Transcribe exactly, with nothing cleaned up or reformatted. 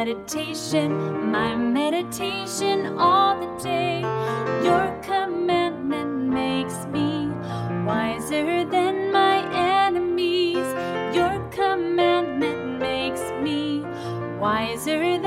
meditation, my meditation all the day. Your commandment makes me wiser than my enemies. Your commandment makes me wiser